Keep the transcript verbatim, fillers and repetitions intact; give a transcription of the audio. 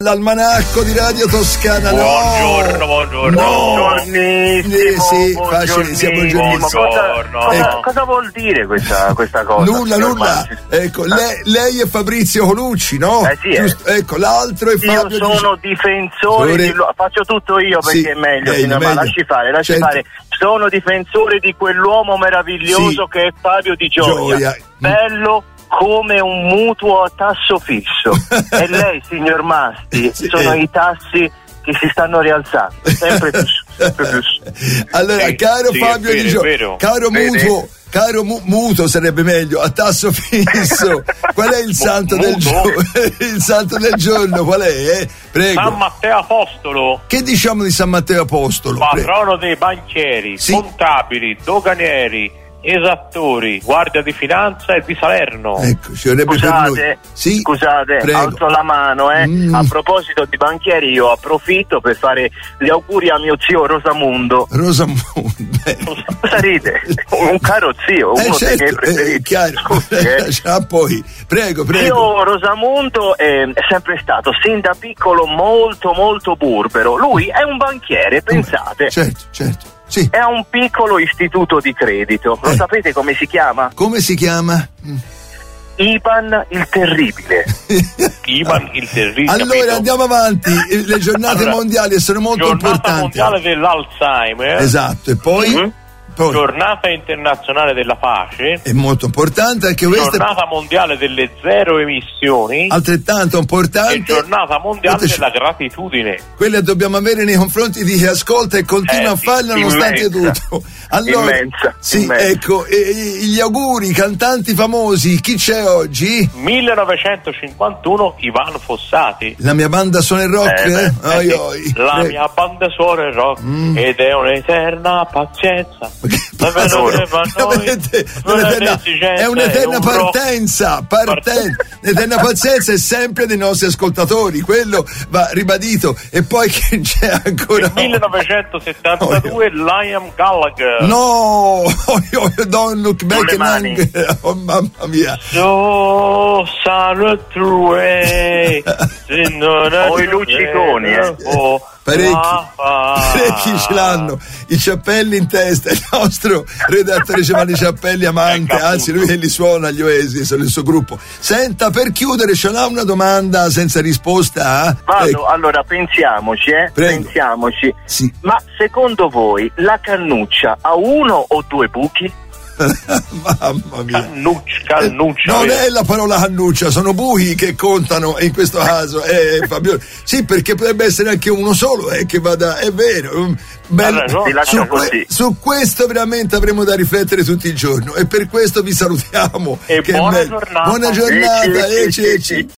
dall'almanacco di Radio Toscana. Buongiorno, no. buongiorno. No. Buongiornissimo, Eh, sì, facilissimo, buongiornissimo. Cosa, cosa, Ecco. cosa vuol dire questa, questa cosa? Nulla, nulla. Ecco, lei, lei è Fabrizio Colucci, no? Eh sì, eh. Giusto, ecco, l'altro è Fabio. Io sono Di... difensore di lo... faccio tutto io perché Sì, è meglio, meglio, signor, ma meglio. lasci fare, lasci Certo. fare. Sono difensore di quell'uomo meraviglioso Sì. che è Fabio Di Gioia. Gioia. Bello come un mutuo a tasso fisso. E lei, signor Masti, Sì. sono i tassi che si stanno rialzando sempre più su, sempre più su. Allora, Sì, caro sì, Fabio è vero, Di Gioia, è vero. caro Vede? mutuo, caro mu- mutuo sarebbe meglio, a tasso fisso. Qual è il santo del mutuo? giorno? Il santo del giorno qual è? Eh? Prego. San Matteo Apostolo, Che diciamo di San Matteo Apostolo? Prego. patrono dei banchieri, Sì. contabili, doganieri, esattori, guardia di finanza e di Salerno. Ecco, ci vorrebbe per noi. Scusate, Sì, scusate, prego. alzo la mano, eh. Mm. A proposito di banchieri, io approfitto per fare gli auguri a mio zio Rosamundo. Rosamundo. Cosa ride? Un caro zio, uno Eh dei miei certo, preferiti. è chiaro. Scusi, eh. Ah, poi, prego, prego. Zio Rosamundo è, è sempre stato sin da piccolo molto molto burbero. Lui è un banchiere, pensate, Certo, certo. Sì. è un piccolo istituto di credito. Lo Eh. sapete come si chiama? Come si chiama? Mm. Ivan il Terribile. Ivan il terribile. Allora capito? andiamo avanti. Le giornate Allora, mondiali sono molto Giornata importanti. mondiale dell'Alzheimer. Esatto, e poi, Mhm. poi Giornata internazionale della pace. è molto importante anche questa, Giornata mondiale delle zero emissioni. altrettanto E importante. giornata mondiale Guardate, della gratitudine. quelle dobbiamo avere nei confronti di chi ascolta e continua Eh, a farle sì, nonostante immensa. tutto. Allora, Immensa, sì, immensa. ecco, e- gli auguri, cantanti famosi, chi c'è oggi? millenovecentocinquantuno Ivan Fossati. La mia banda suona il rock? Eh, beh, eh? Eh Oi, sì, oi. la Prego. mia banda suona il rock Mm. ed è un'eterna pazienza. Ma che La pazzo- vedo che va a noi, veramente non è un'eterna- un'esigenza, è un'eterna è un rock. partenza, partenza. L'eterna pazienza è sempre dei nostri ascoltatori, quello va ribadito. E poi che c'è ancora? Nel millenovecentosettantadue Liam Gallagher. No, don't look back Sulle and mani. hang- oh mamma mia. So sad through way. Ho i lucciconi, eh. Oh, Parecchi, ah, ah. parecchi ce l'hanno, i ciappelli in testa. Il nostro redattore ci fanno i ciappelli amante, Ecco, anzi lui appunto. li suona agli Oasis, sono il suo gruppo. Senta, per chiudere, ce l'ha una domanda senza risposta? Vado, Ecco. allora pensiamoci, eh? Prego. Pensiamoci. Sì. Ma secondo voi la cannuccia ha uno o due buchi? Mamma mia. Cannuccia, cannuccia. Non vero? è la parola cannuccia, sono buchi che contano in questo caso. Eh, Fabio. Sì, perché potrebbe essere anche uno solo, eh, che vada, è vero. um, bello. Ha ragione. Si lascia Su, que- così. su questo veramente avremo da riflettere tutto il giorno e per questo vi salutiamo. E che è buona bello. giornata. Buona giornata, Ecci, ecci, ecci, ecci. ecci.